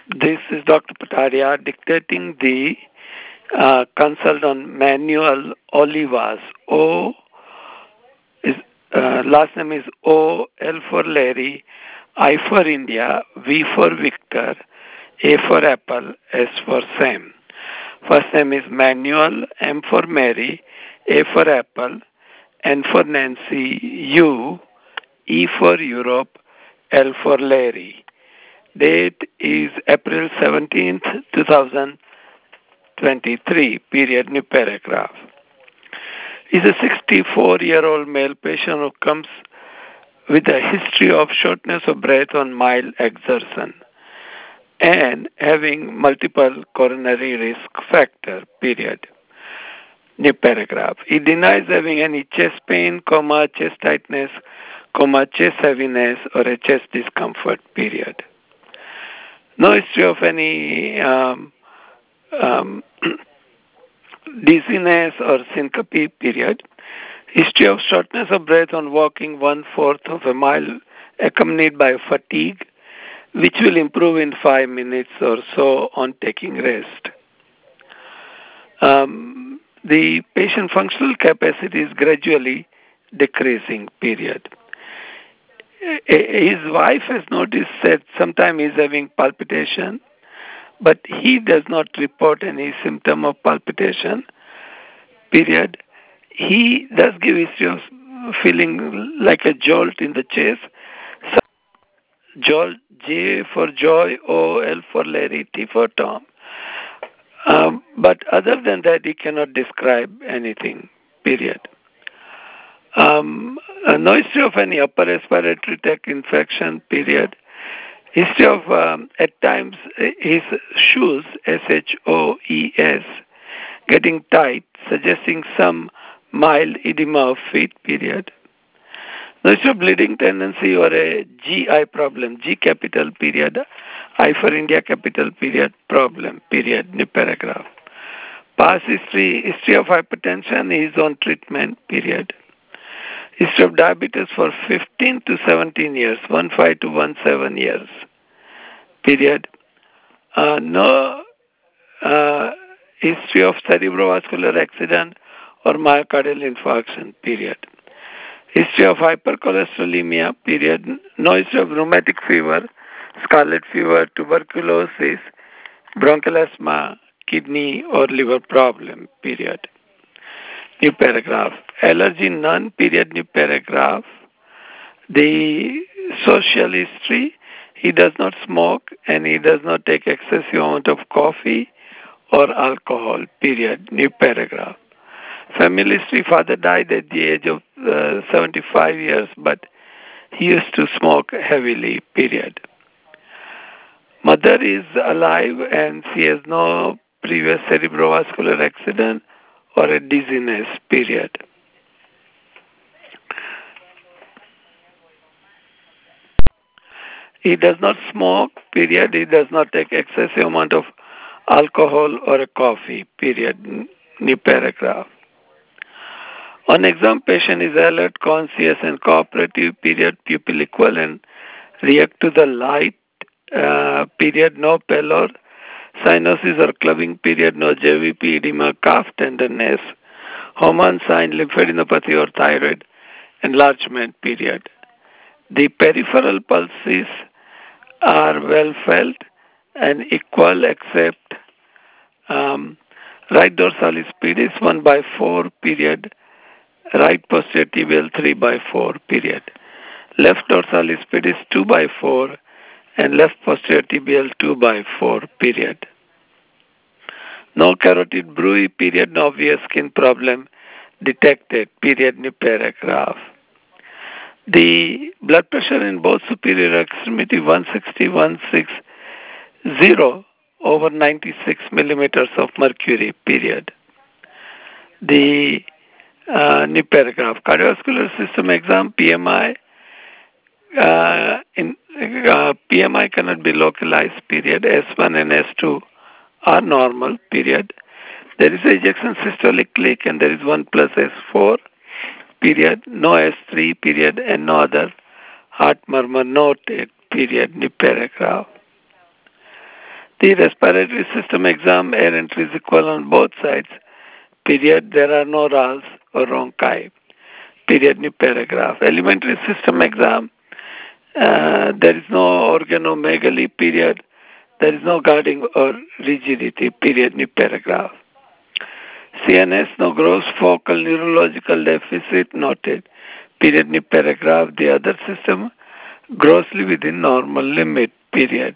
This is Dr. Pataria dictating the consult on Manuel Olivas. O is last name is O, L for Larry, I for India, V for Victor, A for Apple, S for Sam. First name is Manuel, M for Mary, A for Apple, N for Nancy, U, E for Europe, L for Larry. Date is April 17th, 2023, period, new paragraph. Is a 64-year-old male patient who comes with a history of shortness of breath on mild exertion and having multiple coronary risk factor, period. New paragraph. He denies having any chest pain, chest tightness, chest heaviness, or a chest discomfort, period. No history of any dizziness or syncope, period. History of shortness of breath on walking 1/4 of a mile accompanied by fatigue, which will improve in 5 minutes or so on taking rest. The patient functional capacity is gradually decreasing, period. His wife has noticed that sometimes he's having palpitation, but he does not report any symptom of palpitation, period. He does give history of feeling like a jolt in the chest. Jolt, J for joy, O, L for Larry, T for Tom. But other than that, he cannot describe anything, period. No history of any upper respiratory tract infection, period. History of, at times, his shoes, SHOES, getting tight, suggesting some mild edema of feet, period. No history of bleeding tendency or a GI problem, G capital, period, I for India capital, period, problem, period, new paragraph. Past history of hypertension is on treatment, period. History of diabetes for 15 to 17 years, 15 to 17 years, period. No history of cerebrovascular accident or myocardial infarction, period. History of hypercholesterolemia, period. No history of rheumatic fever, scarlet fever, tuberculosis, bronchial asthma, kidney or liver problem, period. New paragraph. Allergy none, period, new paragraph. The social history, he does not smoke and he does not take excessive amount of coffee or alcohol, period, new paragraph. Family history, father died at the age of 75 years, but he used to smoke heavily, period. Mother is alive and she has no previous cerebrovascular accident or a dizziness, period. He does not smoke, period. He does not take excessive amount of alcohol or a coffee, period. New paragraph. On exam, patient is alert, conscious, and cooperative, period. Pupil equal and react to the light, period. No pallor, cyanosis or clubbing, period. No JVP, edema, calf tenderness, hormone sign, lymphadenopathy or thyroid enlargement, period. The peripheral pulses are well felt and equal except right dorsalis pedis 1/4, period. Right posterior tibial 3/4, period. Left dorsalis pedis 2/4 and left posterior tibial 2/4, period. No carotid bruit, period. No obvious skin problem detected, period. New paragraph. The blood pressure in both superior extremity 160/160 over 96 millimeters of mercury, period. The new paragraph. Cardiovascular system exam, PMI. PMI cannot be localized, period. S1 and S2 are normal, period. There is ejection systolic click and there is 1 plus S4, period. No S3, period, and no other heart murmur noted, period. New paragraph. The respiratory system exam, air entry is equal on both sides. Period. There are no RAS or Ronchi. Period. New paragraph. Alimentary system exam. There is no organomegaly. Period. There is no guarding or rigidity. Period. New paragraph. CNS, no gross focal neurological deficit noted. Period. New paragraph. The other system grossly within normal limit. Period.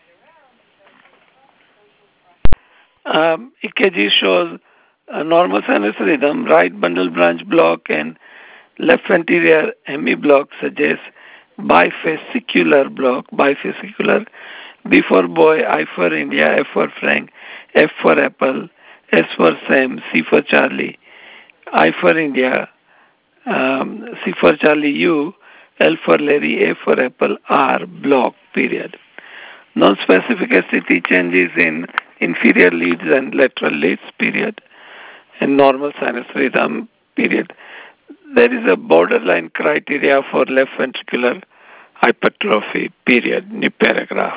EKG shows a normal sinus rhythm, right bundle branch block and left anterior hemiblock suggests bifascicular block, bifascicular, B for boy, I for India, F for Frank, F for apple, S for Sam, C for Charlie, I for India, C for Charlie, U, L for Larry, A for apple, R, block, period. Non-specific STT changes in inferior leads and lateral leads, period, and normal sinus rhythm, period. There is a borderline criteria for left ventricular hypertrophy, period. New paragraph.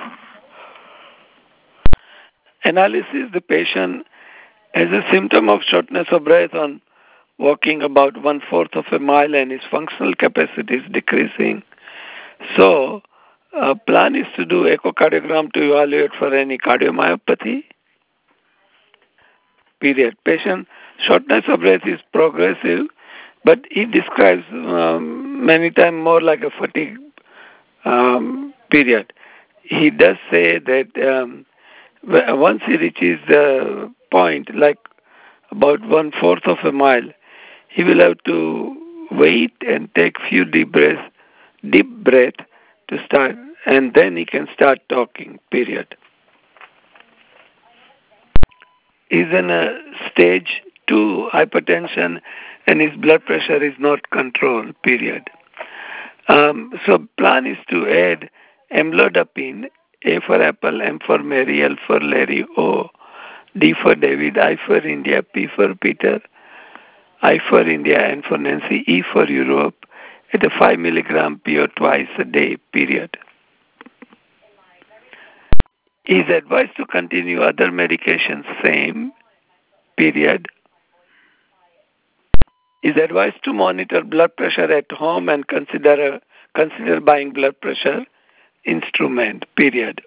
Analysis: the patient has a symptom of shortness of breath on walking about 1/4 of a mile and his functional capacity is decreasing. So, plan is to do echocardiogram to evaluate for any cardiomyopathy. Period. Patient shortness of breath is progressive, but he describes many times more like a fatigue period. He does say that once he reaches the point, like about 1/4 of a mile, he will have to wait and take few deep breath to start, and then he can start talking. Period. He's in a stage 2 hypertension, and his blood pressure is not controlled. Period. So plan is to add amlodipine, A for apple, M for Mary, L for Larry, O, D for David, I for India, P for Peter, I for India, N for Nancy, E for Europe, at a 5 milligram PO twice a day, period. He is advised to continue other medications same, period. He is advised to monitor blood pressure at home and consider buying blood pressure instrument, period.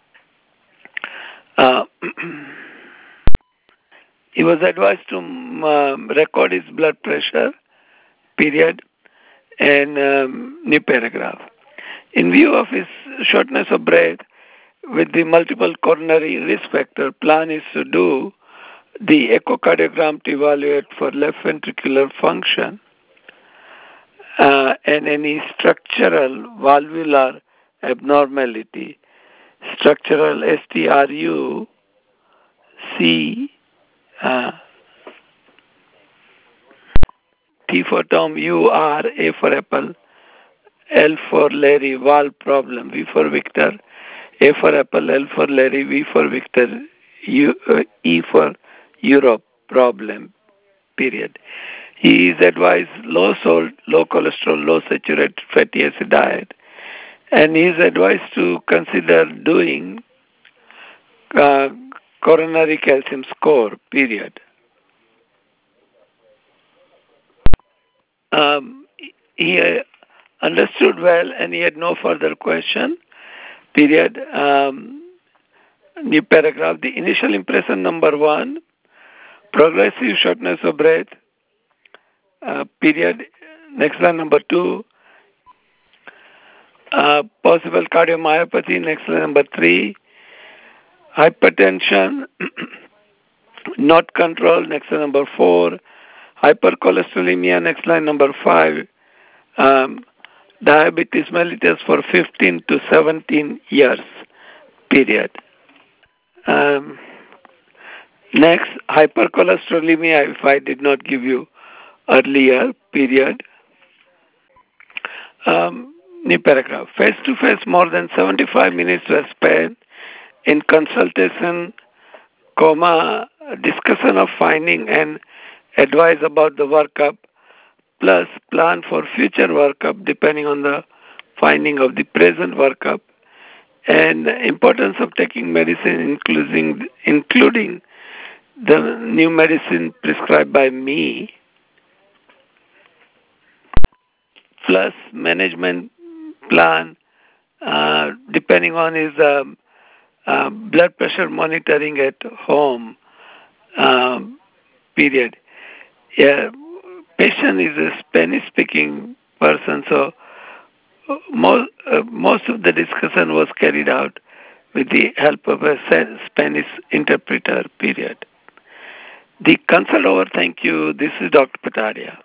He was advised to record his blood pressure, period, and new paragraph. In view of his shortness of breath with the multiple coronary risk factor, plan is to do the echocardiogram to evaluate for left ventricular function and any structural valvular abnormality, structural STRU, C, T for Tom, U, R, A for apple, L for Larry, valve problem, V for Victor, A for apple, L for Larry, V for Victor, E for Europe problem, period. He is advised low salt, low cholesterol, low saturated fatty acid diet, and he is advised to consider doing coronary calcium score, period. He understood well and he had no further question, period. New paragraph. The initial impression number 1, progressive shortness of breath, period. Next line number 2, possible cardiomyopathy. Next line number 3, hypertension not controlled. Next line number 4, hypercholesterolemia. Next line number 5, diabetes mellitus for 15 to 17 years, period. Next, hypercholesterolemia, if I did not give you earlier, period. New paragraph. Face-to-face more than 75 minutes were spent in consultation, discussion of finding and advice about the workup, plus plan for future workup depending on the finding of the present workup, and the importance of taking medicine, including the new medicine prescribed by me, plus management plan depending on his blood pressure monitoring at home um, period. Yeah, patient is a Spanish-speaking person, so most of the discussion was carried out with the help of a Spanish interpreter. Period. The consult over. Thank you. This is Dr. Patadia.